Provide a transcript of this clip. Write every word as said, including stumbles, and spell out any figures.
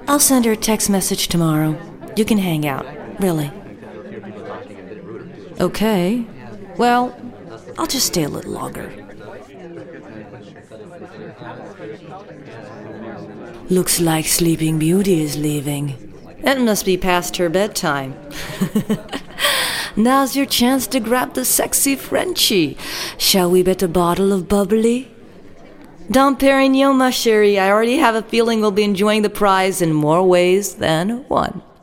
I'll send her a text message tomorrow. You can hang out, really. Okay. Well, I'll just stay a little longer. Looks like Sleeping Beauty is leaving. It must be past her bedtime. Now's your chance to grab the sexy Frenchie. Shall we bet a bottle of bubbly? Dom Perignon, ma chérie. I already have a feeling we'll be enjoying the prize in more ways than one.